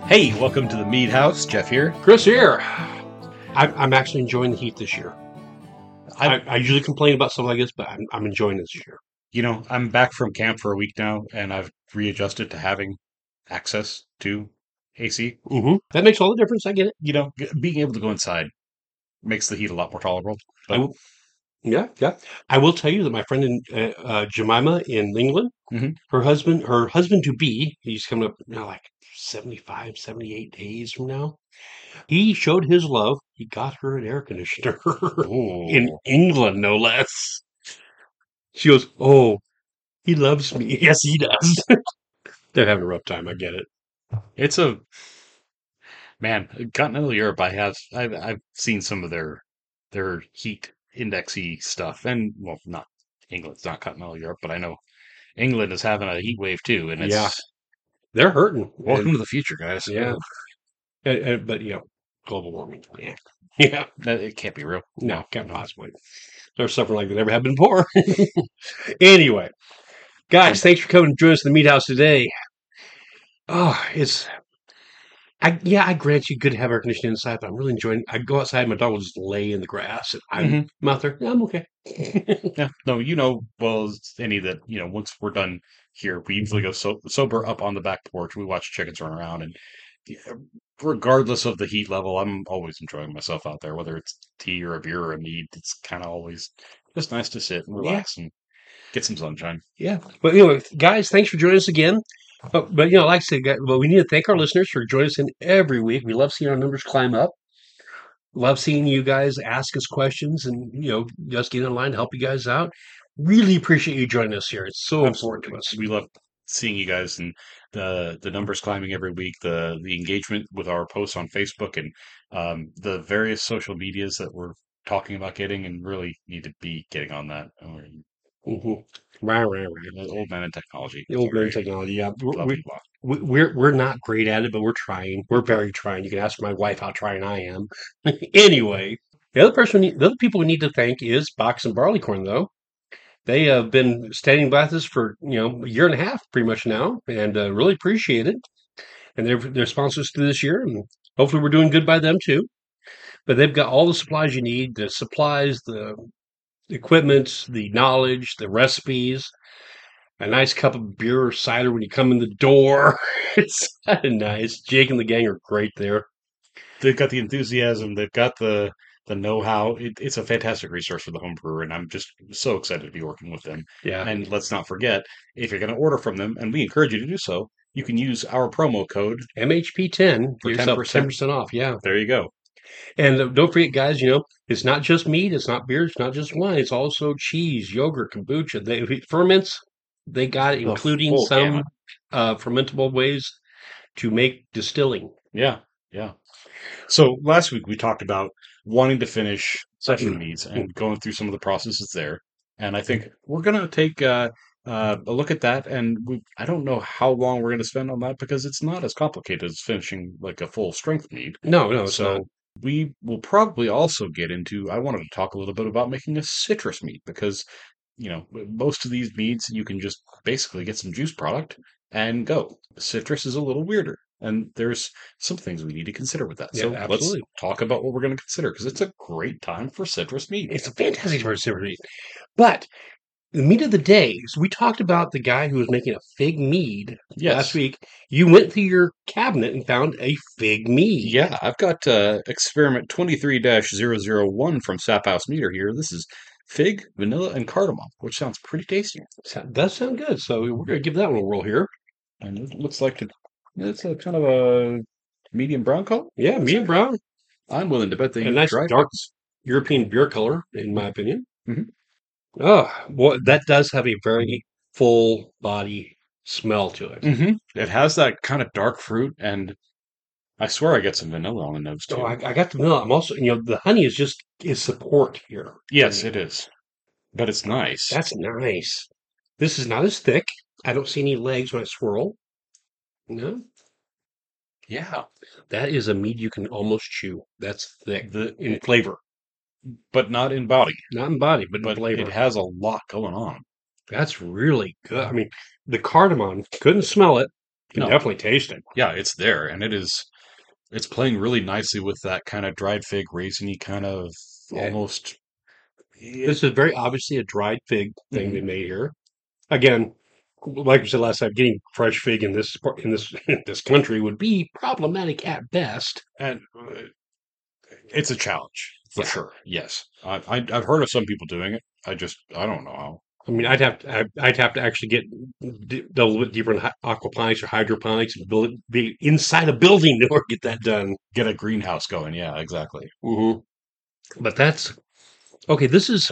Hey, welcome to the Mead House. Jeff here. Chris here. I'm actually enjoying the heat this year. I usually complain about stuff like this, but I'm enjoying this year. I'm back from camp for a week now, and I've readjusted to having access to AC. That makes all the difference. I get it. Being able to go inside makes the heat a lot more tolerable. I But will, yeah. I will tell you that my friend in Jemima in England, Mhm. her husband to be, he's coming up now like 75, 78 days from now. He showed his love. He got her an air conditioner in Ooh. England, no less. She goes, "Oh, he loves me." Yes, he does. They're having a rough time. I get it. It's a man. Continental Europe. I've seen some of their heat indexy stuff, and well, not England. It's not continental Europe, but I know England is having a heat wave too, and Yeah, it's they're hurting. welcome to the future, guys. Yeah. But global warming. Yeah. Yeah. It can't be real. No, can't possibly. They're suffering like they never have been before. Anyway, guys, thanks for coming to join us in the Meat House today. Oh, I grant you could have air conditioning inside, but I'm really enjoying. I go outside, my dog will just lay in the grass, and I'm out there. Yeah, I'm okay. Yeah, no, well as any that, once we're done here, we usually go sober up on the back porch. We watch chickens run around, and yeah, regardless of the heat level, I'm always enjoying myself out there, whether it's tea or a beer or a mead. It's kind of always just nice to sit and Yeah, relax and get some sunshine. yeah. But anyway, guys, thanks for joining us again. But like I said, we need to thank our listeners for joining us in every week. We love seeing our numbers climb up. Love seeing you guys ask us questions and, just get in line to help you guys out. Really appreciate you joining us here. It's so important to us. We love seeing you guys and the numbers climbing every week, the engagement with our posts on Facebook and the various social medias that we're talking about getting and really need to be getting on that. Mm-hmm. Right. The old man in technology. The old man Sorry. technology. Yeah, Blah, blah, blah. we're not great at it, but we're trying. We're very trying. You can ask my wife how trying I am. Anyway, the other people we need to thank is Box and Barleycorn, though. They have been standing by us for a year and a half, pretty much now, and really appreciate it. And they're sponsors through this year, and hopefully we're doing good by them too. But they've got all the supplies you need: the supplies, the equipment, the knowledge, the recipes, a nice cup of beer or cider when you come in the door. It's kind of nice. Jake and the gang are great there. They've got the enthusiasm. They've got the know-how. It's a fantastic resource for the home brewer, and I'm just so excited to be working with them. Yeah. And let's not forget, if you're going to order from them, and we encourage you to do so, you can use our promo code MHP10 for yourself 10%. 10% off. Yeah. There you go. And don't forget, guys, it's not just meat, it's not beer, it's not just wine, it's also cheese, yogurt, kombucha. Ferments, they got it, The including full some gamut. fermentable ways to make distilling. Yeah, yeah. So last week we talked about wanting to finish session meats and going through some of the processes there. And I think we're going to take a look at that. And I don't know how long we're going to spend on that because it's not as complicated as finishing like a full strength mead. No, it's So not. we will probably also get into, I wanted to talk a little bit about making a citrus mead because, most of these meads you can just basically get some juice product and go. Citrus is a little weirder. And there's some things we need to consider with that. Yeah, So let's absolutely. talk about what we're going to consider because it's a great time for citrus mead. It's a fantastic for meat. But the meat of the day, so we talked about the guy who was making a fig mead last Yes. week. You went through your cabinet and found a fig mead. Yeah, I've got experiment 23-001 from Sap House Meter here. This is fig, vanilla, and cardamom, which sounds pretty tasty. Does sound good. So we're going to give that one a whirl here. And it looks like it's a kind of a medium brown color. Yeah, medium brown. I'm willing to bet they A use nice dry dark fruits. European beer color, in my opinion. Mhm. Oh, well, that does have a very full body smell to it. It has that kind of dark fruit, and I swear I get some vanilla on the nose Oh, too. I got the vanilla. I'm also, the honey is support here. Yes, it is, but it's nice. That's nice. This is not as thick. I don't see any legs when I swirl. No, Yeah, that is a mead you can almost chew. That's thick the in flavor, but not in body. not in body, but in But flavor. it has a lot going on. That's really good. I mean, the cardamom, couldn't smell it. can No, definitely taste it. yeah, it's there, and it's playing really nicely with that kind of dried fig, raisiny kind of Yeah. almost. This is very obviously a dried fig thing they Mhm. made here. Again, like we said last time, getting fresh fig in this in this country would be problematic at best. And it's a challenge for Yeah. sure. Yes, I've heard of some people doing it. I don't know how. I mean, I'd have to actually get a little bit deeper in aquaponics or hydroponics and be inside a building in order to get that done. Get a greenhouse going. Yeah, exactly. Hmm. But that's okay.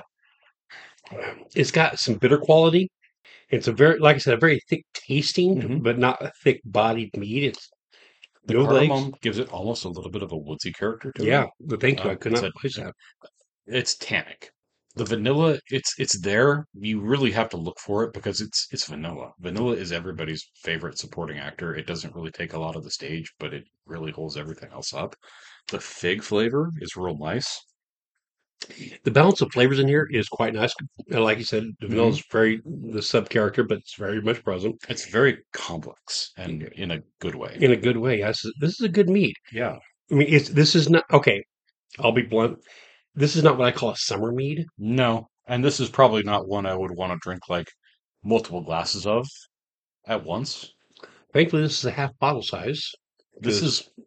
It's got some bitter quality. It's a very, like I said, a very thick tasting, Hmm. but not a thick bodied meat. It's The no legs. cardamom gives it almost a little bit of a woodsy character to it. Yeah, but thank you. I could It's not a place that. it's tannic. The vanilla, it's there. You really have to look for it because it's vanilla. Vanilla is everybody's favorite supporting actor. It doesn't really take a lot of the stage, but it really holds everything else up. The fig flavor is real nice. The balance of flavors in here is quite nice. Like you said, the vanilla Hmm. is very the sub character, but it's very much present It's very complex and in a good way. in a good way. Yes, this is a good meat. Yeah. I mean, this is not okay. I'll be blunt. This is not what I call a summer mead. No, and this is probably not one I would want to drink like multiple glasses of at once. Thankfully, this is a half bottle size This because is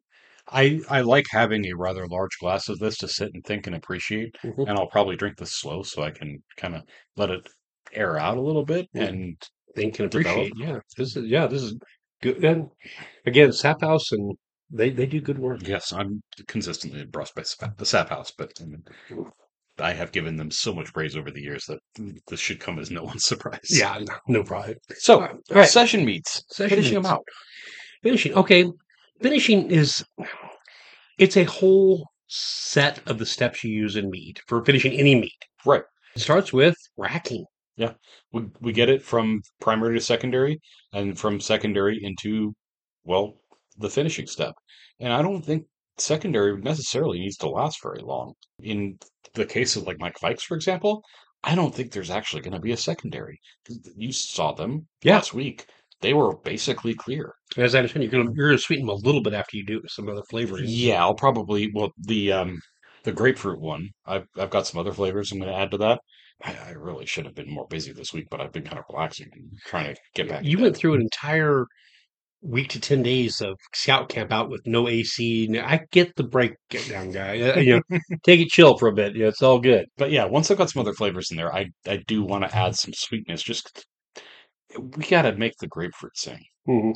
I like having a rather large glass of this to sit and think and appreciate, and I'll probably drink this slow so I can kind of let it air out a little bit and think and develop. appreciate. This is good. And again, Sap House and they do good work. Yes, I'm consistently impressed by the Sap House, but I mean, I have given them so much praise over the years that this should come as no one's surprise. Yeah, no problem. So, All right, session meats, session finishing them meats. out. Finishing. Okay, finishing is it's a whole set of the steps you use in meat for finishing any meat. Right. It starts with racking. Yeah. We get it from primary to secondary and from secondary into, well, the finishing step. And I don't think secondary necessarily needs to last very long. In the case of like Mike Vikes, for example, I don't think there's actually going to be a secondary. 'Cause you saw them Yeah, last week. They were basically clear. as I understand, you're gonna sweeten them a little bit after you do some other flavorings. Yeah, I'll probably, well, the grapefruit one, I've got some other flavors I'm going to add to that. I really should have been more busy this week, but I've been kind of relaxing and trying to get back You into it. went through an entire week to 10 days of scout camp out with no AC. I get the breakdown, guy. Take it chill for a bit. Yeah, it's all good. But yeah, once I've got some other flavors in there, I do want to add some sweetness. Just we got to make the grapefruit sing. Mhm.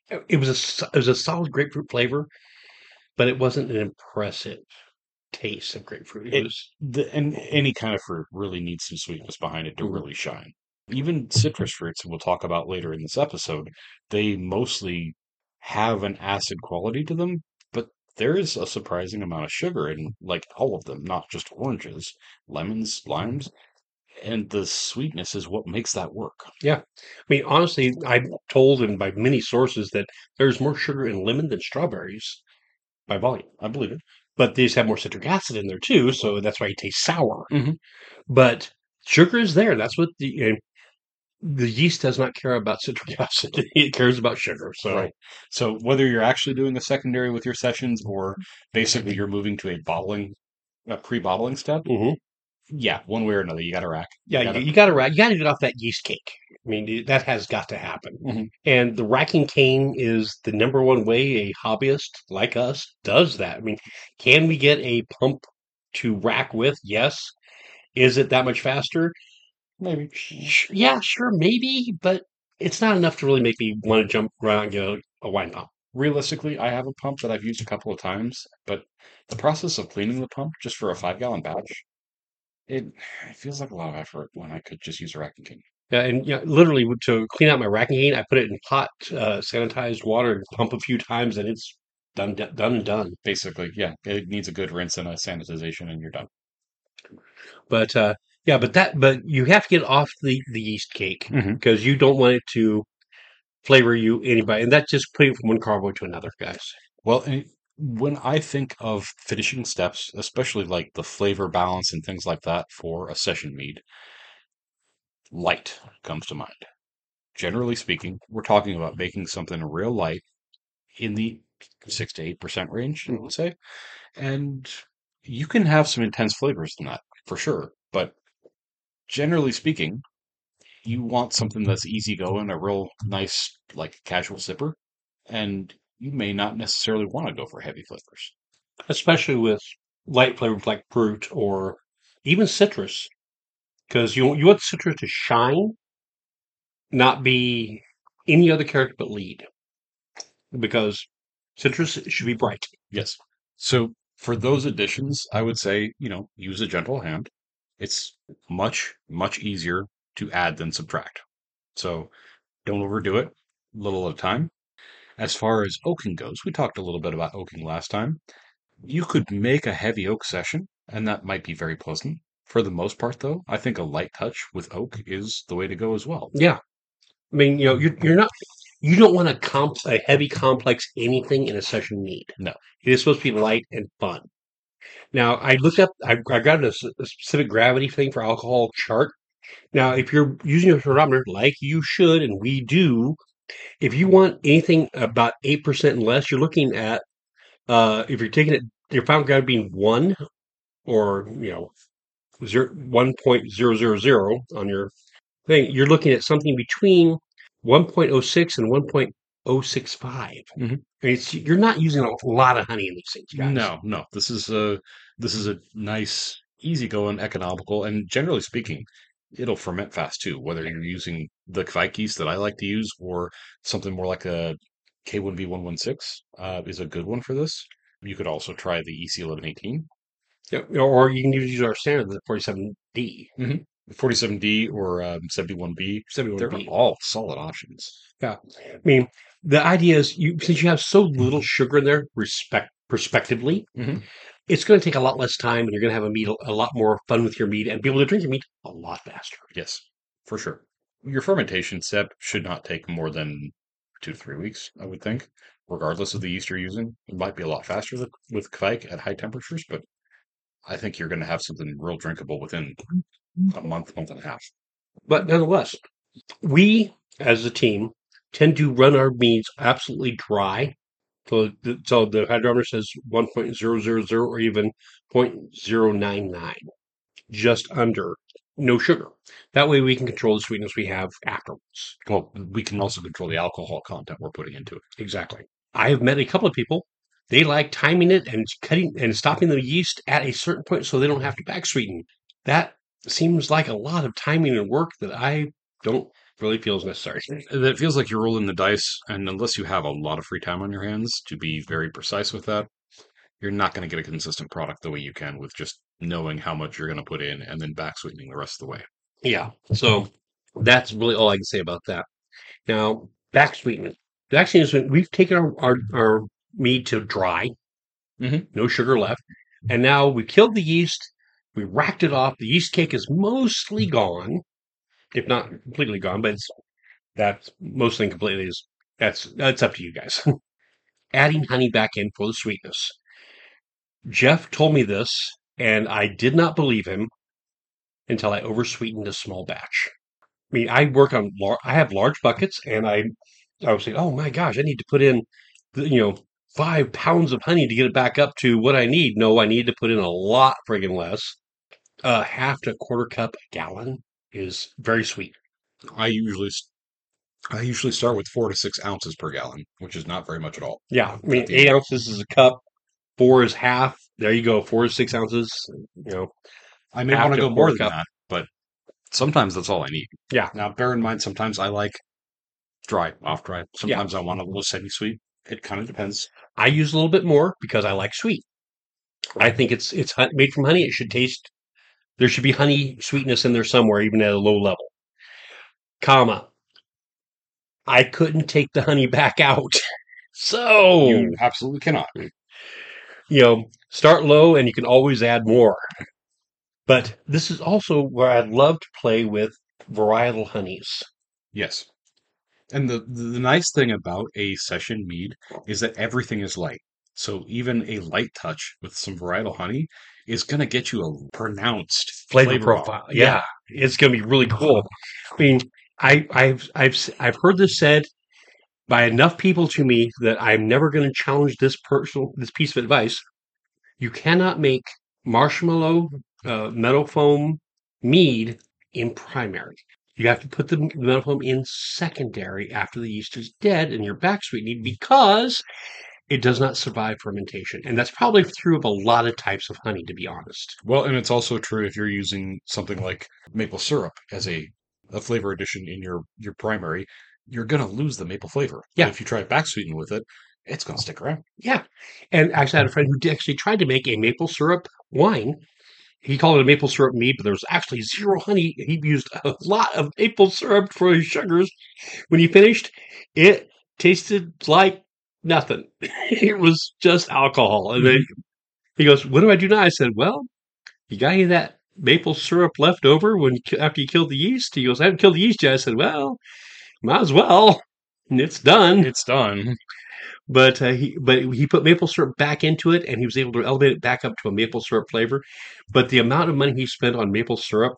It was a solid grapefruit flavor, but it wasn't an impressive taste of grapefruit. It It was. and any kind of fruit really needs some sweetness behind it to Mhm. really shine. Even citrus fruits, we'll talk about later in this episode, they mostly have an acid quality to them, but there is a surprising amount of sugar in like all of them, not just oranges, lemons, limes, and the sweetness is what makes that work. Yeah. I mean, honestly, I'm told and by many sources that there's more sugar in lemon than strawberries by volume. I believe it. But they just have more citric acid in there too, so that's why it tastes sour. Hmm. But sugar is there. That's what the yeast does not care about citric acid. It cares about sugar. So, Right. So whether you're actually doing a secondary with your sessions or basically you're moving to a pre-bottling step, mhm. yeah, one way or another, you got to rack. Yeah, You got to. you got to get off that yeast cake. I mean, that has got to happen. Mhm. And the racking cane is the number one way a hobbyist like us does that. I mean, can we get a pump to rack with? Yes. Is it that much faster? Maybe. Yeah, sure, maybe, but it's not enough to really make me want to jump around and get a wine pump. Realistically, I have a pump that I've used a couple of times, but the process of cleaning the pump just for a 5 gallon batch, it, it feels like a lot of effort when I could just use a racking king. Yeah, and literally to clean out my racking cane, I put it in hot, sanitized water and pump a few times, and it's done and done. Basically, yeah, it needs a good rinse and a sanitization, and you're done. But yeah, but you have to get off the yeast cake Hmm. because you don't want it to flavor you anybody, and that's just putting from one carboy to another, guys. Well, and when I think of finishing steps, especially like the flavor balance and things like that for a session mead, light comes to mind. generally speaking, we're talking about making something real light in the 6 to 8% range, I would say. And you can have some intense flavors in that for sure. But generally speaking, you want something that's easygoing, a real nice, like casual sipper, and you may not necessarily want to go for heavy flavors. Especially with light flavors like fruit or even citrus, because you want citrus to shine, not be any other character but lead, because citrus should be bright. Yes. So for those additions, I would say, use a gentle hand. It's much, much easier to add than subtract. So don't overdo it, little at a time. As far as oaking goes, we talked a little bit about oaking last time. You could make a heavy oak session, and that might be very pleasant. For the most part, though, I think a light touch with oak is the way to go as well. Yeah, I mean, you're not you don't want a heavy complex anything in a session mead. No. It is supposed to be light and fun. Now, I looked up, I got a specific gravity thing for alcohol chart. Now, if you're using a thermometer like you should, and we do, if you want anything about 8% and less, you're looking at, if you're taking it, your fountain gravity being 1 or, 1.000 on your thing, you're looking at something between 1.06 and 1.065. Mhm. You're not using a lot of honey in these things, guys. No. This is a nice, easygoing, economical, and generally speaking, it'll ferment fast too. Whether you're using the Kvike yeast that I like to use or something more like a K1V116 is a good one for this. You could also try the EC1118. Yep. Or you can use our standard, the 47D, 47D or 71B. They're 71B. all solid options. Yeah. I mean, the idea is since you have so little sugar in there, prospectively, Mhm. it's going to take a lot less time, and you're going to have a lot more fun with your meat and be able to drink your meat a lot faster. Yes, for sure. Your fermentation step should not take more than 2 to 3 weeks, I would think, regardless of the yeast you're using. It might be a lot faster with Kvike at high temperatures, but I think you're going to have something real drinkable within a month, month and a half. But nonetheless, we as a team tend to run our meads absolutely dry. So the hydrometer says 1.000 or even 0.099, just under, no sugar. That way we can control the sweetness we have afterwards. Well, we can also control the alcohol content we're putting into it. Exactly. I have met a couple of people. They like timing it and cutting and stopping the yeast at a certain point so they don't have to back sweeten. That seems like a lot of timing and work that I don't really feel is necessary. That feels like you're rolling the dice, and unless you have a lot of free time on your hands to be very precise with that, you're not going to get a consistent product the way you can with just knowing how much you're going to put in and then back sweetening the rest of the way. Yeah. So that's really all I can say about that. Now, back sweetening. The actually is we've taken our mead to dry, no sugar left, and now we killed the yeast. We racked it off. The yeast cake is mostly gone, if not completely gone, but that's mostly completely is that's up to you guys. Adding honey back in for the sweetness. Jeff told me this, and I did not believe him until I oversweetened a small batch. I mean, I have large buckets, and I was saying, oh my gosh, I need to put in, 5 pounds of honey to get it back up to what I need. No, I need to put in a lot friggin' less. Half to a quarter cup a gallon is very sweet. I usually start with 4 to 6 ounces per gallon, which is not very much at all. Yeah, I mean, 8 ounces is a cup, 4 is half. There you go, 4 to 6 ounces. I may half want to to a go more quarter than cup. that, but sometimes that's all I need. Yeah, Now, bear in mind, sometimes I like dry, off dry. Sometimes I want a little semi-sweet. It kind of depends. I use a little bit more because I like sweet. I think it's made from honey. It should taste. There should be honey sweetness in there somewhere, even at a low level. Comma. I couldn't take the honey back out. So, You absolutely cannot. Start low and you can always add more. But this is also where I'd love to play with varietal honeys. Yes. And the nice thing about a session mead is that everything is light. So even a light touch with some varietal honey is going to get you a pronounced Flavor flavor profile. bomb. Yeah, it's going to be really cool. I mean, I've heard this said by enough people to me that I'm never going to challenge this piece of advice. You cannot make marshmallow metal foam mead in primary. You have to put the metal foam in secondary after the yeast is dead and you're back sweetening because it does not survive fermentation. And that's probably true of a lot of types of honey, to be honest. Well, and it's also true if you're using something like maple syrup as a flavor addition in your primary, you're gonna lose the maple flavor. But Yeah, if you try back sweeten with it, it's gonna stick around. yeah. And actually, I had a friend who actually tried to make a maple syrup wine. He called it a maple syrup mead, but there was actually zero honey. He used a lot of maple syrup for his sugars. When he finished, it tasted like nothing. It was just alcohol. And then he goes, "What do I do now?" I said, "Well, you got any of that maple syrup left over after you killed the yeast?" He goes, "I haven't killed the yeast yet." I said, "Well, might as well. It's done." It's done. But he put maple syrup back into it, and he was able to elevate it back up to a maple syrup flavor. But the amount of money he spent on maple syrup,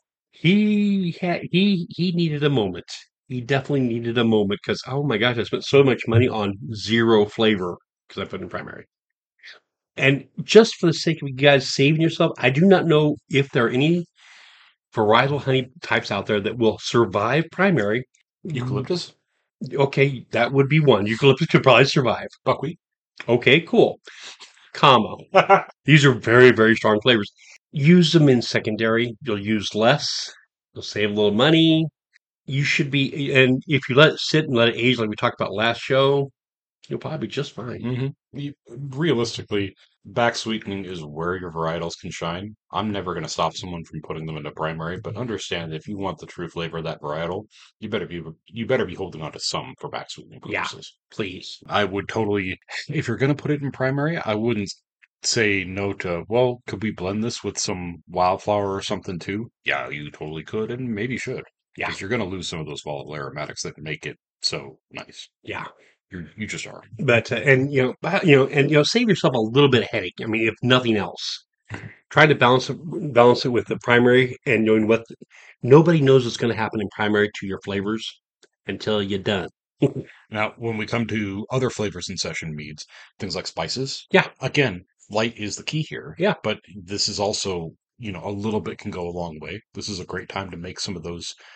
he needed a moment. He definitely needed a moment because oh my gosh, I spent so much money on zero flavor because I put in primary. And just for the sake of you guys saving yourself, I do not know if there are any varietal honey types out there that will survive primary. Eucalyptus, Okay, that would be one. Eucalyptus could probably survive. buckwheat. Okay, cool. Comma. These are very, very strong flavors. Use them in secondary. You'll use less. You'll save a little money. You should be, and if you let it sit and let it age, like we talked about last show, you'll probably be just fine. Realistically, back sweetening is where your varietals can shine. I'm never going to stop someone from putting them into primary, but understand if you want the true flavor of that varietal, you better be holding on to some for back sweetening Yeah, purposes. please. I would totally, if you're going to put it in primary, I wouldn't say no to, well, could we blend this with some wildflower or something too? Yeah, you totally could and maybe should. Yeah, Because you're going to lose some of those volatile aromatics that make it so nice. yeah. You just are. But and save yourself a little bit of headache. I mean, if nothing else, try to balance it with the primary and knowing what nobody knows what's going to happen in primary to your flavors until you're done. Now, when we come to other flavors in session meads, things like spices, Yeah, again, light is the key here. yeah, But this is also, a little bit can go a long way. This is a great time to make some of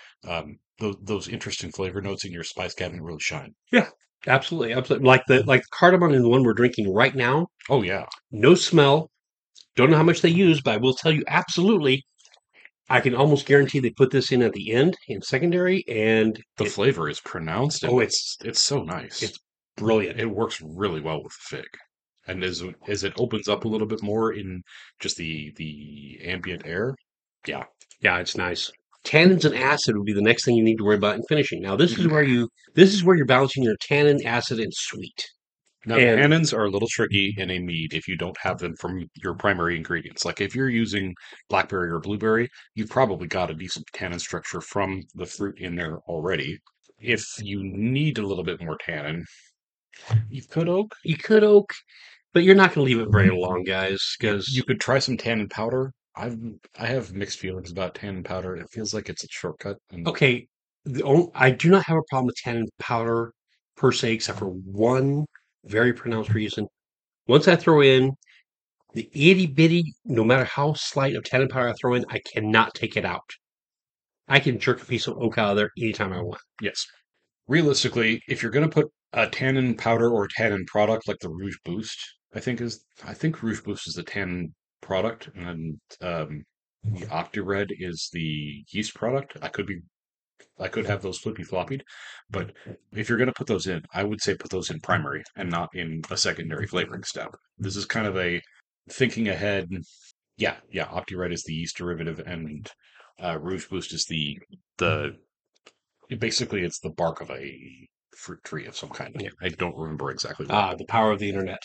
those interesting flavor notes in your spice cabinet really shine. yeah. Absolutely, absolutely. Like the cardamom in the one we're drinking right now. Oh yeah, No smell. Don't know how much they use, but I will tell you absolutely. I can almost guarantee they put this in at the end in secondary, and the flavor is pronounced and oh, it's so nice. it's brilliant. It works really well with the fig. And as it opens up a little bit more in just the ambient air, yeah. Yeah, it's nice. Tannins and acid would be the next thing you need to worry about in finishing. Now, this is Mhm. where you're balancing your tannin, acid, and sweet. Now, And tannins are a little tricky in a mead if you don't have them from your primary ingredients. Like if you're using blackberry or blueberry, you've probably got a decent tannin structure from the fruit in there already. If you need a little bit more tannin, you could oak. you could oak, but you're not going to leave it very long, guys, You because could try some tannin powder. I have mixed feelings about tannin powder. It feels like it's a shortcut. And okay, I do not have a problem with tannin powder per se, except for one very pronounced reason. Once I throw in the itty bitty, no matter how slight of tannin powder I throw in, I cannot take it out. I can jerk a piece of oak out of there anytime I want. yes, realistically, if you're going to put a tannin powder or a tannin product like the Rouge Boost, I think Rouge Boost is the tannin product, and the OptiRed is the yeast product. I could have those flippy floppied, but if you're going to put those in, I would say put those in primary and not in a secondary flavoring step. This is kind of a thinking ahead. Yeah, yeah. OptiRed is the yeast derivative, and Rouge Boost is the basically it's the bark of a fruit tree of some kind. Yeah. I don't remember exactly what. Ah, the power of the internet.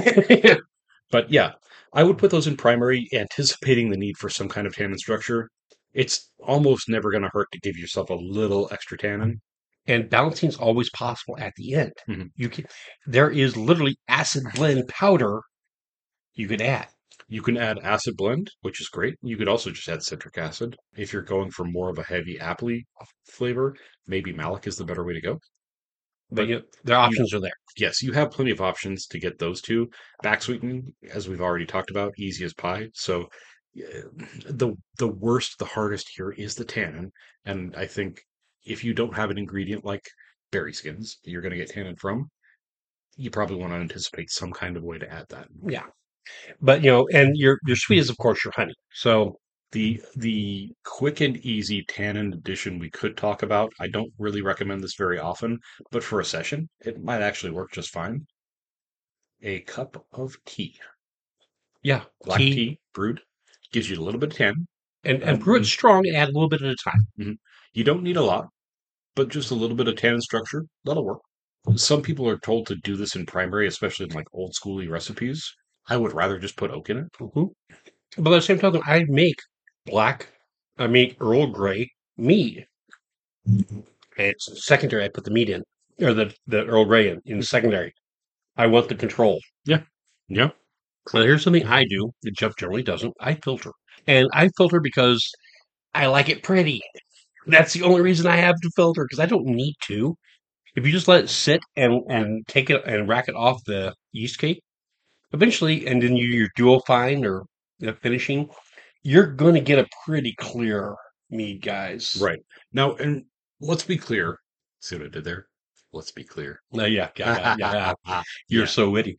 But yeah, I would put those in primary, anticipating the need for some kind of tannin structure. It's almost never going to hurt to give yourself a little extra tannin. And balancing is always possible at the end. Mhm. There is literally acid blend powder you could add. You can add acid blend, which is great. You could also just add citric acid. If you're going for more of a heavy appley flavor, maybe malic is the better way to go. But But you know, their you, options are there. yes, you have plenty of options to get those two. Back sweetening, as we've already talked about, easy as pie. So uh, the worst, the hardest here is the tannin. And I think if you don't have an ingredient like berry skins that you're going to get tannin from, you probably want to anticipate some kind of way to add that. Yeah. But and your sweet is of course your honey. So The quick and easy tannin addition we could talk about. I don't really recommend this very often, but for a session, it might actually work just fine. A cup of tea, yeah, black tea tea brewed, gives you a little bit of tannin. and brew it Um, strong and add a little bit at a time. mhm. You don't need a lot, but just a little bit of tannin structure, that'll work. Some people are told to do this in primary, especially in like old schooly recipes. I would rather just put oak in it. Hmm. But by the same token, black, I make Earl Grey mead. And it's secondary. I put the meat in, or the Earl Grey in the secondary. I want the control. Yeah. Yeah. Now, here's something I do that Jeff generally doesn't. I filter. And I filter because I like it pretty. That's the only reason I have to filter because I don't need to. If you just let it sit and take it and rack it off the yeast cake, eventually, and then you your dual fine or the finishing, you're going to get a pretty clear mead, guys. Right. Now, and let's be clear. See what I did there? Let's be clear. Yeah, yeah, yeah, yeah. You're Yeah. so witty.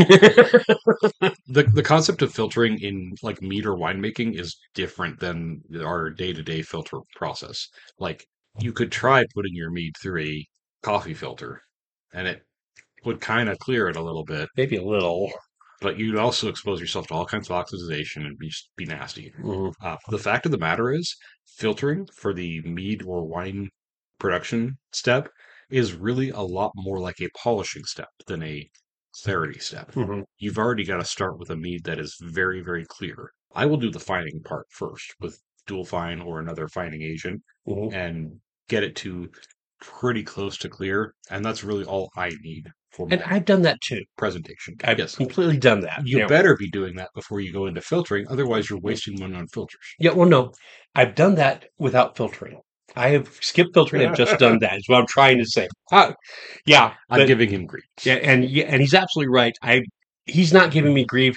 The concept of filtering in like mead or winemaking is different than our day-to-day filter process. Like you could try putting your mead through a coffee filter and it would kind of clear it a little bit, Maybe a little. but you'd also expose yourself to all kinds of oxidization and be nasty. Mhm. The fact of the matter is, filtering for the mead or wine production step is really a lot more like a polishing step than a clarity step. Mhm. You've already got to start with a mead that is very, very clear. I will do the fining part first with dual fine or another fining agent Mhm. and get it to pretty close to clear. And that's really all I need for And my I've done that too. presentation. I've Yes. completely done that. You better be doing that before you go into filtering. Otherwise, you're wasting money on filters. Yeah, well, no, I've done that without filtering. I have skipped filtering. I've just done that. Is what I'm trying to say. Yeah, I'm but giving him grief. yeah, and he's absolutely right. He's not giving me grief.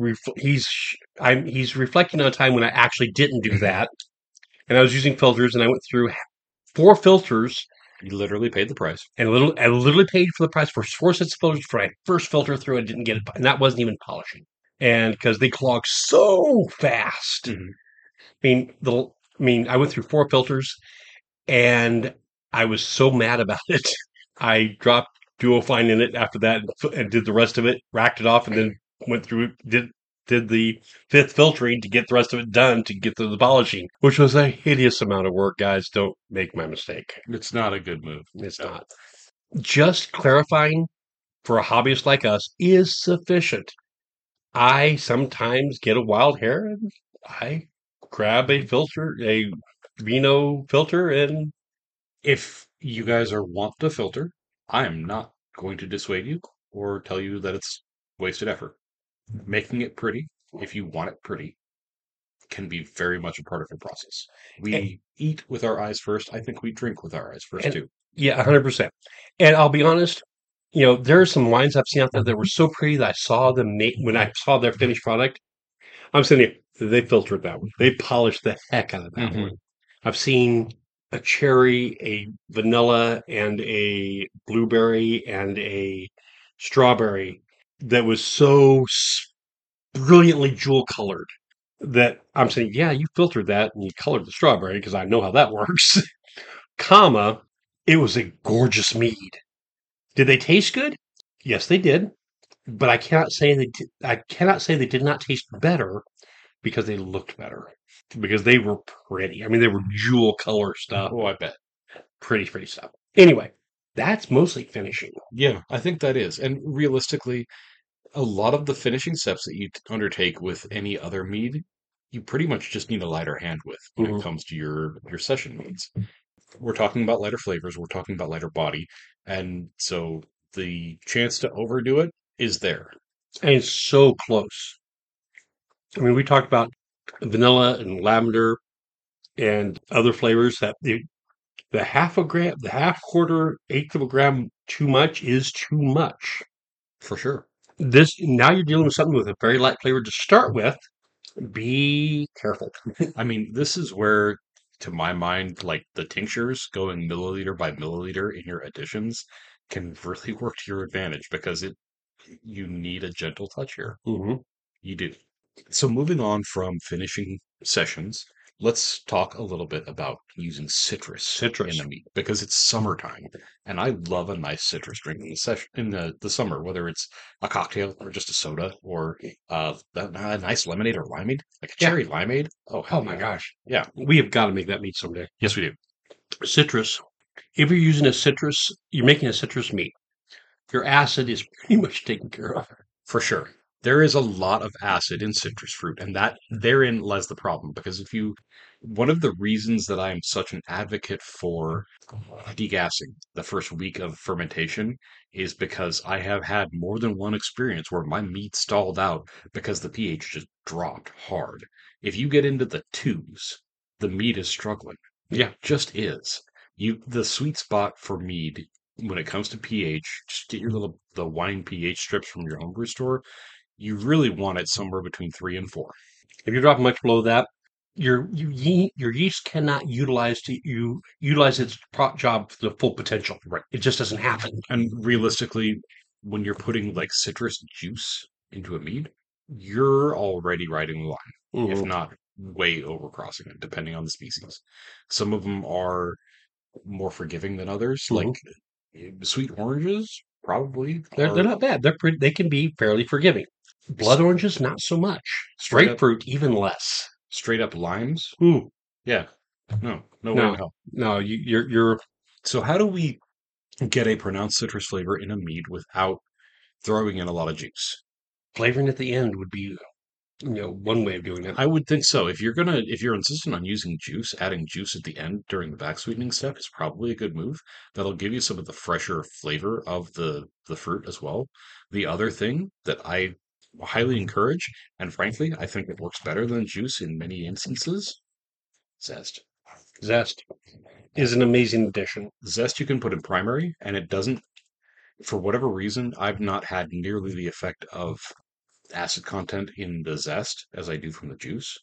He's reflecting on a time when I actually didn't do that, and I was using filters, and I went through 4 filters You literally paid the price. and I literally paid for the price for 4 sets of filters for my first filter through. I didn't get it, and that wasn't even polishing, and because they clog so fast. Mhm. I went through 4 filters and I was so mad about it. I dropped Duofine in it after that and did the rest of it, racked it off, and then went through did the fifth filtering to get the rest of it done to get to the polishing, which was a hideous amount of work, guys. Don't make my mistake. It's not a good move. It's No. not. Just clarifying for a hobbyist like us is sufficient. I sometimes get a wild hair and I grab a Vino filter, and If you guys are want to filter, I am not going to dissuade you or tell you that it's wasted effort. Making it pretty, if you want it pretty, can be very much a part of the process. and, We eat with our eyes first. I think we drink with our eyes first and too. yeah, 100%. And I'll be honest, there are some wines I've seen out there that were so pretty that I saw them make when I saw their finished product. I'm saying they filtered that one. They polished the heck out of that Mhm. one. I've seen a cherry, a vanilla, and a blueberry, and a strawberry that was so brilliantly jewel colored that I'm saying, yeah, you filtered that and you colored the strawberry because I know how that works. Comma, it was a gorgeous mead. Did they taste good? Yes, they did. But I cannot say they did not taste better because they looked better. Because they were pretty. I mean, they were jewel color stuff. Oh, I bet. Pretty stuff. Anyway, that's mostly finishing. Yeah, I think that is. And realistically, a lot of the finishing steps that you undertake with any other mead, you pretty much just need a lighter hand with when it Mhm. comes to your session meads. We're talking about lighter flavors, we're talking about lighter body, and so the chance to overdo it is there. And it's so close. I mean, we talked about vanilla and lavender and other flavors that the half a gram, the half quarter, eighth of a gram too much is too much. For sure. This now you're dealing with something with a very light flavor to start with. Be careful. I mean, this is where, to my mind, like the tinctures going milliliter by milliliter in your additions can really work to your advantage because you need a gentle touch here. Hmm. You do. So moving on from finishing sessions, let's talk a little bit about using citrus in Citrus. the meat because it's summertime, and I love a nice citrus drink in the session in the summer, whether it's a cocktail or just a soda or a nice lemonade or limeade, like a Yeah. cherry limeade. Oh Oh hell my yeah, gosh. yeah, We have got to make that meat someday. yes we do Citrus. If you're using a citrus, you're making a citrus meat. Your acid is pretty much taken care of. for sure. There is a lot of acid in citrus fruit, and that therein lies the problem because if you one of the reasons that I am such an advocate for degassing the first week of fermentation is because I have had more than one experience where my meat stalled out because the pH just dropped hard. If you get into the twos, the meat is struggling. Yeah. It just is. The sweet spot for mead when it comes to pH, just get your little the wine pH strips from your homebrew store. You really want it somewhere between 3 and 4. If you drop much below that, your yeast cannot utilize its job to the full potential. Right. It just doesn't happen. And realistically, when you're putting like citrus juice into a mead, you're already riding the line, if Mhm. not way overcrossing it, depending on the species. Some of them are more forgiving than others. Mhm. Like sweet oranges, probably They're are not bad. They're pretty. They can be fairly forgiving. Blood oranges, not so much. straight up Grapefruit, even less. straight up limes. Ooh, Yeah, no way in no, hell. no. You're So how do we get a pronounced citrus flavor in a mead without throwing in a lot of juice? flavoring at the end would be one way of doing it. I would think so. If you're insistent on using juice, adding juice at the end during the back sweetening step is probably a good move. That'll give you some of the fresher flavor of the fruit as well. The other thing that I highly encourage, and frankly, I think it works better than juice in many instances, zest. Zest is an amazing addition. Zest you can put in primary, and it doesn't, for whatever reason, I've not had nearly the effect of acid content in the zest as I do from the juice.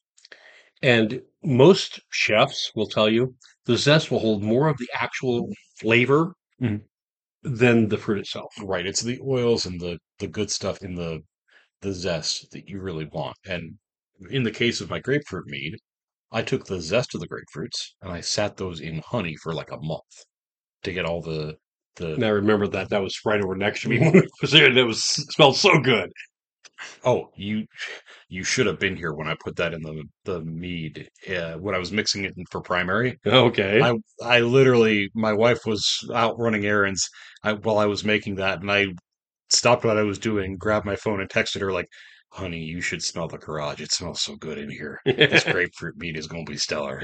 And most chefs will tell you the zest will hold more of the actual flavor Mhm. than the fruit itself. Right. It's the oils and the good stuff in the zest that you really want. And in the case of my grapefruit mead, I took the zest of the grapefruits and I sat those in honey for like a month to get all the And I remember that was right over next to me when it was there, and it smelled so good. oh, you should have been here when I put that in the mead when I was mixing it for primary. Okay. I literally my wife was out running errands while I was making that and I stopped what I was doing, grabbed my phone, and texted her like, "Honey, you should smell the garage. It smells so good in here. This grapefruit meat is going to be stellar."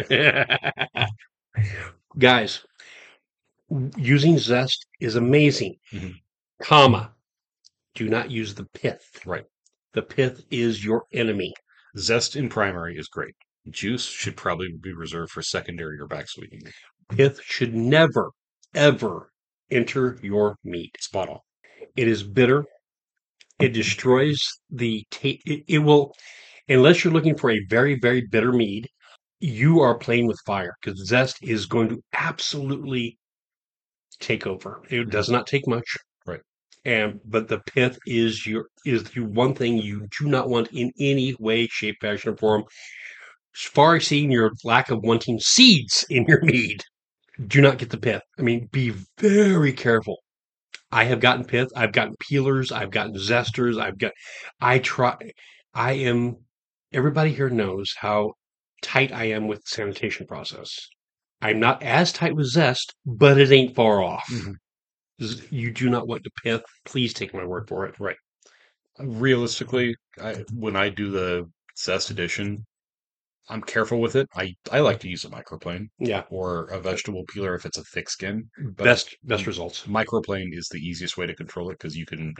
Guys, using zest is amazing. Mhm. Comma, do not use the pith. Right. The pith is your enemy. Zest in primary is great. Juice should probably be reserved for secondary or back sweetening. Pith should never, ever enter your meat. Spot on. It is bitter. It destroys the taste. It will, unless you're looking for a very, very bitter mead, you are playing with fire because zest is going to absolutely take over. It does not take much. Right. But the pith is the one thing you do not want in any way, shape, fashion, or form. Far exceeding your lack of wanting seeds in your mead. Do not get the pith. I mean, be very careful. I have gotten pith. I've gotten peelers. I've gotten zesters. I try. I am. Everybody here knows how tight I am with the sanitation process. I'm not as tight with zest, but it ain't far off. Mhm. You do not want to pith. Please take my word for it. Right. Realistically, when I do the zest edition, I'm careful with it. I like to use a microplane Yeah, or a vegetable peeler if it's a thick skin. But best results. microplane is the easiest way to control it because you can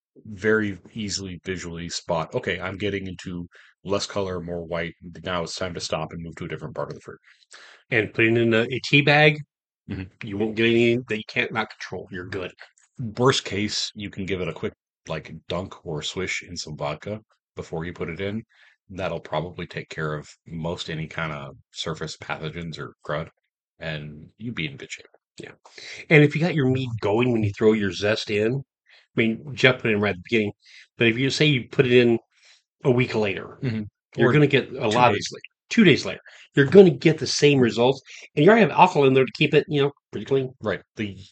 very easily visually spot, okay, I'm getting into less color, more white. Now it's time to stop and move to a different part of the fruit. And putting in a tea bag, Mhm. you won't get any that you can't not control. You're good. Worst case, you can give it a quick like dunk or swish in some vodka before you put it in. That'll probably take care of most any kind of surface pathogens or crud, and you'd be in good shape. Yeah. And if you got your meat going when you throw your zest in, I mean, Jeff put it in right at the beginning, but if you say you put it in a week later, Mhm. you're Or going to get a 2 lot of days later. 2 days later. You're going to get the same results, and you already have alcohol in there to keep it, pretty clean. Right.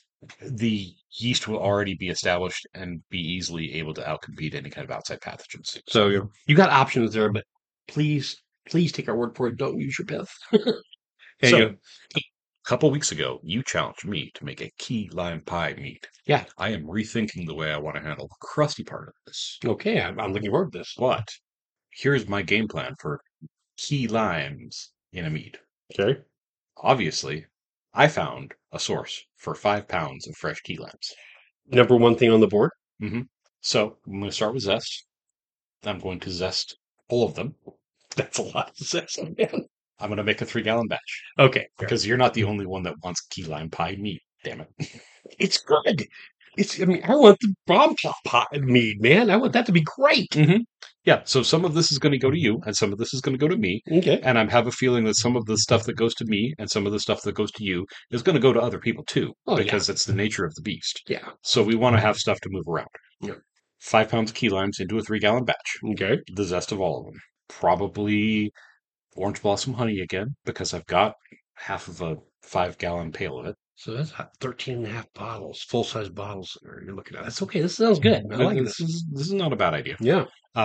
The yeast will already be established and be easily able to outcompete any kind of outside pathogens. So you got options there, but please, please take our word for it. Don't use your pith. And So, a couple weeks ago, you challenged me to make a key lime pie meat. yeah, I am rethinking the way I want to handle the crusty part of this. okay, I'm looking forward to this. But here's my game plan for key limes in a meat. Okay. Obviously, I found a source for 5 pounds of fresh key limes. Number one thing on the board. hmm So I'm going to start with zest. I'm going to zest all of them. That's a lot of zest, man. I'm going to make a 3-gallon batch Okay, because you're not the only one that wants key lime pie meat. Damn it. it's good. I mean, I want the bomb pot mead, man. I want that to be great. hmm Yeah. So some of this is going to go to you and some of this is going to go to me. Okay. And I have a feeling that some of the stuff that goes to me and some of the stuff that goes to you is going to go to other people too, Oh, yeah. because it's the nature of the beast. Yeah. So we want to have stuff to move around. Yeah. 5 pounds of key limes into a 3-gallon batch. Okay. The zest of all of them. Probably orange blossom honey again, because I've got half of a 5-gallon pail of it. So that's 13 and a half bottles, full size bottles that you're looking at. That's okay. This sounds good. I like this. This is not a bad idea. Yeah.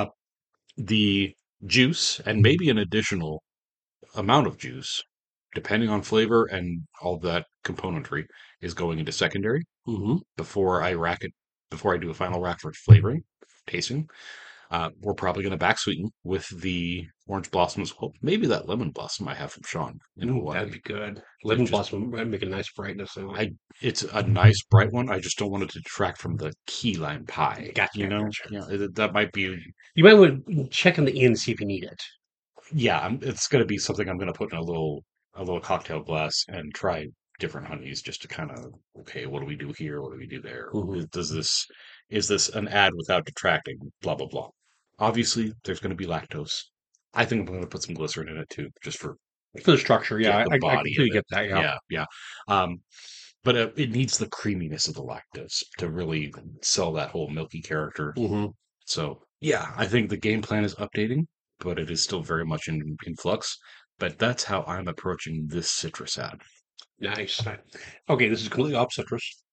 The juice and maybe an additional amount of juice, depending on flavor and all that componentry, is going into secondary Mm-hmm. before I rack it. Before I do a final rack for flavoring, tasting. We're probably going to back sweeten with the orange blossom as well. Maybe that lemon blossom I have from Sean in Hawaii. That'd be good. Lemon Just- blossom might make a nice brightness. It's a nice bright one. I just don't want it to detract from the key lime pie. Gotcha, You know, gotcha. yeah, that might be. You might want to check on the end and see if you need it. Yeah, it's going to be something I'm going to put in a little cocktail glass and try different honeys just to kind of, okay, what do we do here? What do we do there? Mhm. Is this an ad without detracting? Blah blah blah. Obviously, there's going to be lactose. I think I'm going to put some glycerin in it too, just for For the structure, yeah, the I body completely of get it. that. Yeah. Yeah, yeah. Um, but it needs the creaminess of the lactose to really sell that whole milky character. Mm-hmm. So yeah, I think the game plan is updating, but it is still very much in flux. But that's how I'm approaching this citrus ad. Nice. Okay, this is completely off citrus.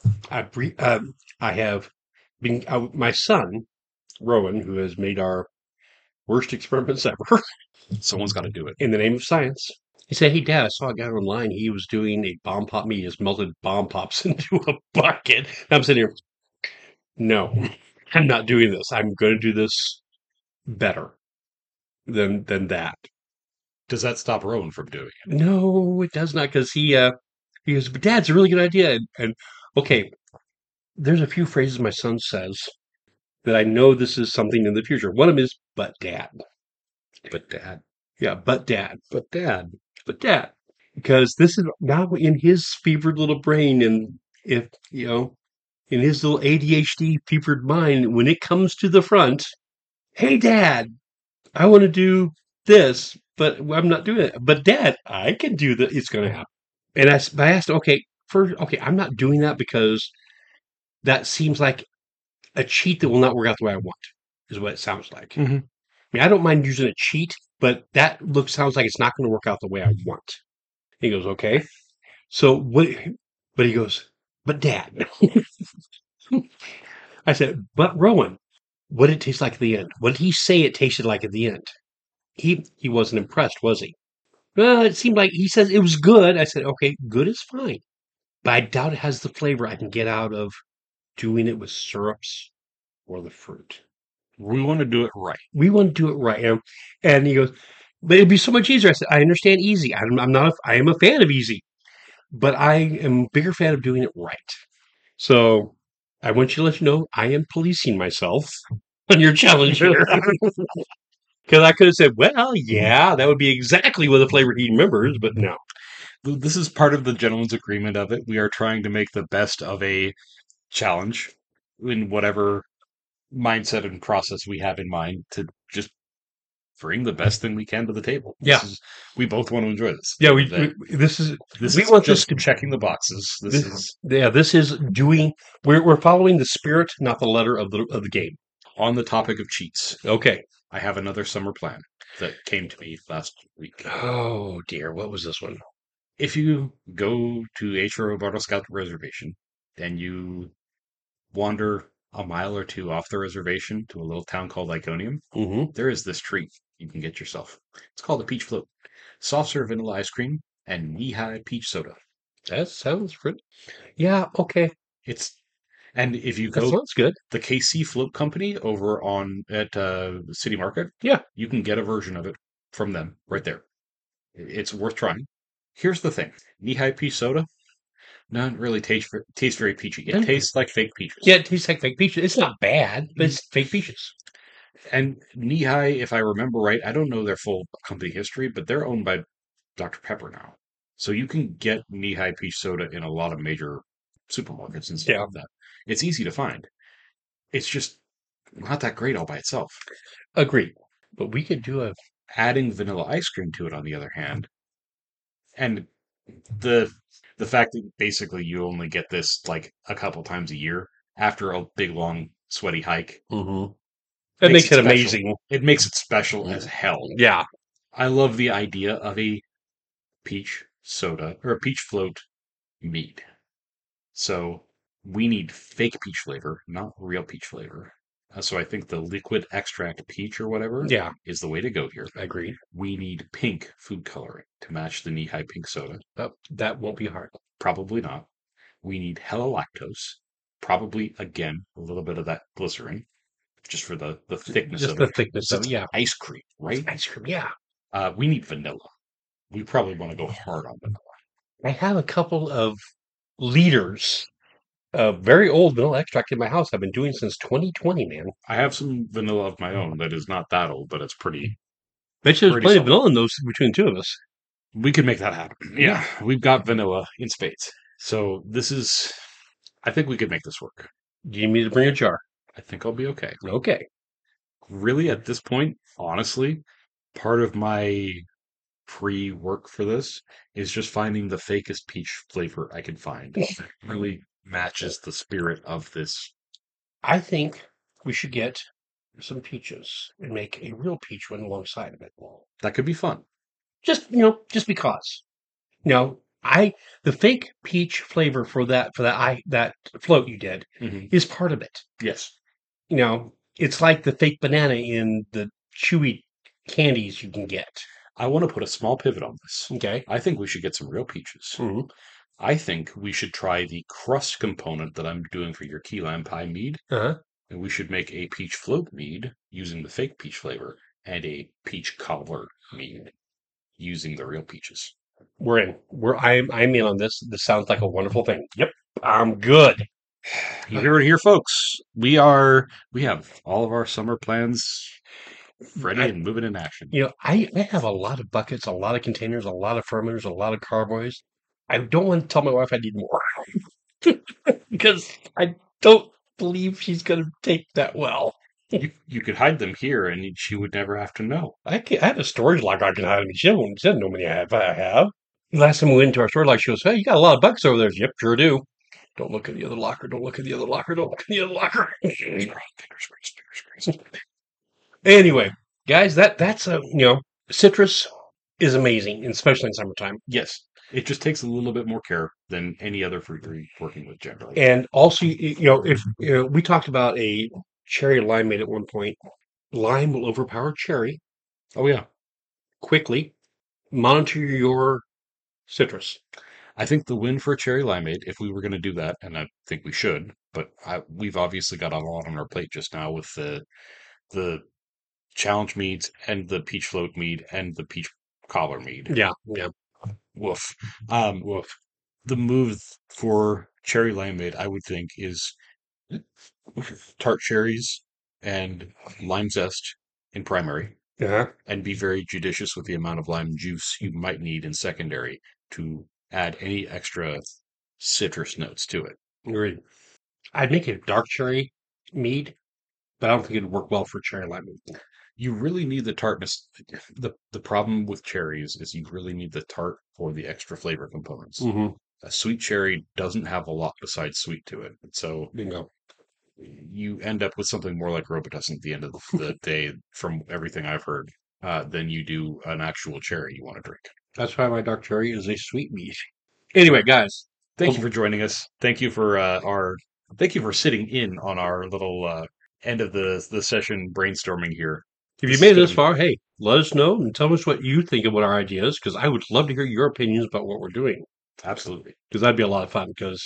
I have been my son Rowan, who has made our worst experiments ever Someone's got to do it. in the name of science. He said, "Hey, Dad, I saw a guy online. He was doing a bomb pop meat. He just melted bomb pops into a bucket." And I'm sitting here. No, I'm not doing this. I'm going to do this better than that. Does that stop Rowan from doing it? No, it does not, because he goes, "But Dad, it's a really good idea." And okay, there's a few phrases my son says that I know this is something in the future. One of them is, "But Dad." But Dad. Yeah, but Dad. But Dad. But Dad. Because this is now in his fevered little brain, and if, in his little ADHD fevered mind, when it comes to the front, "Hey, Dad, I want to do this, but I'm not doing it. But Dad, I can do that. It's going to happen." And I asked, okay, I'm not doing that because that seems like a cheat that will not work out the way I want, is what it sounds like. Mhm. I mean, I don't mind using a cheat, but that sounds like it's not going to work out the way I want. He goes, okay. So what? But he goes, "But Dad." I said, "But Rowan, what did it taste like at the end? What did he say it tasted like at the end?" He wasn't impressed, was he? "Well, it seemed like," he says, "it was good." I said, "Okay, good is fine, but I doubt it has the flavor I can get out of doing it with syrups or the fruit. We want to do it right. We want to do it right." And he goes, "But it'd be so much easier." I said, "I understand easy. I'm not. I am a fan of easy, but I am a bigger fan of doing it right." So I want you to let you know I am policing myself on your challenge here. Because I could have said, well, yeah, that would be exactly what the flavor he remembers, but no. This is part of the gentleman's agreement of it. We are trying to make the best of a challenge in whatever mindset and process we have in mind to just bring the best thing we can to the table. Yeah. We both want to enjoy this. Yeah, This we is want this just to checking the boxes. This is this is doing we're following the spirit, not the letter of the game. on the topic of cheats. Okay. I have another summer plan that came to me last week. Oh dear, what was this one? If you go to H.R. Bartle Scout Reservation and you wander a mile or two off the reservation to a little town called Iconium, Mm-hmm. there is this treat you can get yourself. It's called a peach float. Soft serve vanilla ice cream and knee-high peach soda. That sounds pretty. Yeah, okay. It's and if you That go sounds good. the KC Float Company over on at City Market, Yeah. you can get a version of it from them right there. It's worth trying. Here's the thing: knee-high peach soda not really taste very peachy. It tastes like fake peaches. Yeah, it tastes like fake peaches. It's not bad, but it's fake peaches. And Knee High, if I remember right, I don't know their full company history, but they're owned by Dr. Pepper now. So you can get Knee High peach soda in a lot of major supermarkets and stuff Yeah. like that. It's easy to find. It's just not that great all by itself. Agreed. But we could do a Adding vanilla ice cream to it, on the other hand, and the the fact that basically you only get this like a couple times a year after a big long sweaty hike mm-hmm. That makes it special. amazing. It makes it special as hell. Yeah. I love the idea of a peach soda or a peach float mead. So we need fake peach flavor, not real peach flavor. So I think the liquid extract peach or whatever Yeah. is the way to go here. Agreed. We need pink food coloring to match the knee-high pink soda. That won't be hard. Probably not. We need hella lactose. Probably, again, a little bit of that glycerin, just for the thickness Just of the it. thickness of it, yeah. Ice cream, right? Ice cream, yeah. We need vanilla. We probably want to go hard on vanilla. I have a couple of liters of very old vanilla extract in my house. I've been doing since 2020, man. I have some vanilla of my own that is not that old, but it's Bet you there's pretty plenty of solid. vanilla in those between the two of us. We could make that happen. Yeah, we've got vanilla in spades. So this is, I think we could make this work. Do you need me to bring a jar? I think I'll be okay. Okay. Really, at this point, honestly, part of my pre-work for this is just finding the fakest peach flavor I can find that really matches the spirit of this. I think we should get some peaches and make a real peach one alongside of it. That could be fun. Just because. The fake peach flavor for that that float you did is part of it. Yes. It's like the fake banana in the chewy candies you can get. I want to put a small pivot on this. Okay. I think we should get some real peaches. Mm-hmm. I think we should try the crust component that I'm doing for your key lime pie mead. Uh-huh. And we should make a peach float mead using the fake peach flavor and a peach cobbler mead using the real peaches. We're in. I'm in on this. This sounds like a wonderful thing. Yep. I'm good. You hear it here, folks. We have all of our summer plans ready and moving in action. I have a lot of buckets, a lot of containers, a lot of fermenters, a lot of carboys. I don't want to tell my wife I need more because I don't believe she's going to take that well. You could hide them here, and she would never have to know. I have a storage locker I can hide them. She doesn't know many I have. Last time we went into our storage locker, she goes, "Hey, you got a lot of buckets over there." Yep, sure do. Don't look at the other locker. Don't look at the other locker. Don't look at the other locker. Anyway, guys, that's citrus is amazing, especially in summertime. Yes, it just takes a little bit more care than any other fruit you're working with generally. And also, if we talked about a cherry limeade at one point, lime will overpower cherry. Oh yeah, quickly. Monitor your citrus. I think the win for cherry limeade, if we were going to do that, and I think we should, but we've obviously got a lot on our plate just now with the challenge meads and the peach float mead and the peach cobbler mead. Yeah. Woof. Woof. The move for cherry limeade, I would think, is tart cherries and lime zest in primary, Yeah, and be very judicious with the amount of lime juice you might need in secondary to add any extra citrus notes to it. agreed. I'd make it a dark cherry mead, but I don't think it'd work well for cherry lime mead. You really need the tartness. The problem with cherries is you really need the tart for the extra flavor components. Mm-hmm. A sweet cherry doesn't have a lot besides sweet to it. So Bingo. you end up with something more like Robitussin at the end of the day, from everything I've heard, than you do an actual cherry you want to drink. That's why my dark cherry is a sweet mead. Anyway, guys, Thank you for joining us. Thank you for thank you for sitting in on our little end of the session brainstorming here. if you This is made it going this to be far, hey, let us know and tell us what you think about our ideas because I would love to hear your opinions about what we're doing absolutely. because that'd be a lot of fun because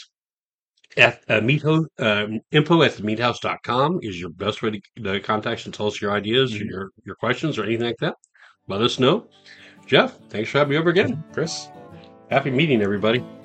info at themeathouse.com is your best way to contact us and tell us your ideas or Mhm. your questions or anything like that. Let us know. Jeff, thanks for having me over again. Chris? Happy meeting, everybody.